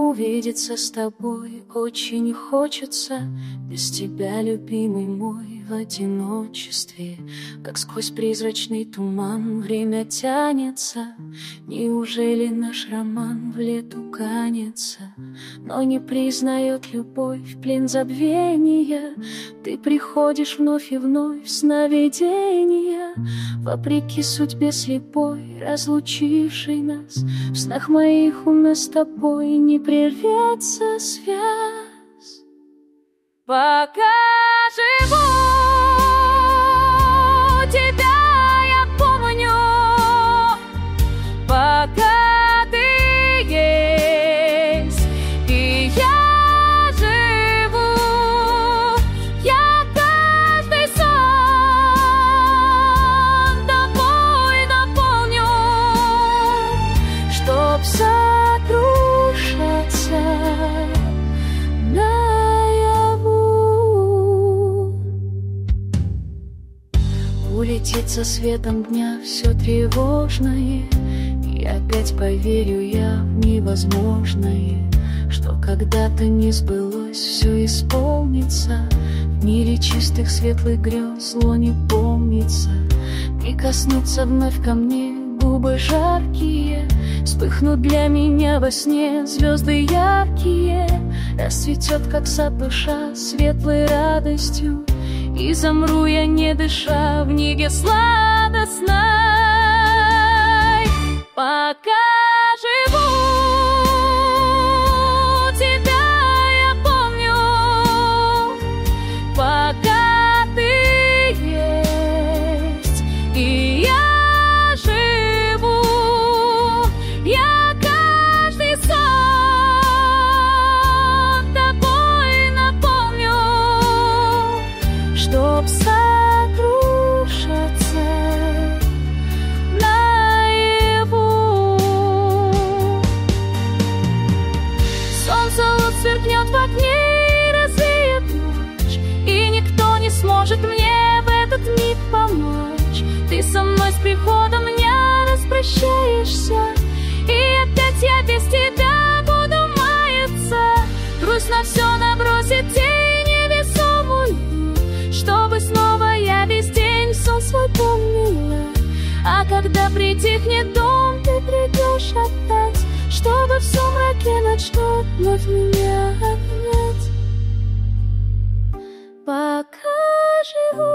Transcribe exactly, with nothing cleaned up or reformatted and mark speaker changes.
Speaker 1: увидеться с тобой очень хочется. Без тебя, любимый мой, в одиночестве, как сквозь призрачный туман время тянется. Неужели наш роман в лету канется, но не признает любовь плен забвения? Ты приходишь вновь и вновь в сновидения, вопреки судьбе слепой, разлучившей нас. В снах моих у нас с тобой не прервется связь. Пока живу, тебя я помню, пока ты есть, и я живу. Я каждый сон тобой наполню, чтоб сокрушаться наяву. Улетит со светом дня все тревожное, и опять поверю я в невозможное, что когда-то не сбылось, все исполнится. В мире чистых светлых грез зло не помнится. Прикоснутся вновь ко мне губы жаркие, вспыхнут для меня во сне звезды яркие. Расцветет, как сад, душа светлой радостью, и замру я, не дыша, в неге сладостной. Пока живу, тебя я помню, пока ты есть, и я живу. Я каждый сон тобой наполню, чтоб сокрушаться наяву. Солнце луч сверкнет в окне и развеет ночь, и никто не сможет мне в этот миг помочь. Ты со мной с приходом дня распрощаешься, и опять я без тебя буду маяться. Грусть на все набросит тень невесомую, чтобы снова я весь день сон свой помнила. А когда притихнет дом, ты придешь опять, чтобы в сумраке начнут вновь меня обнять. Пока живу,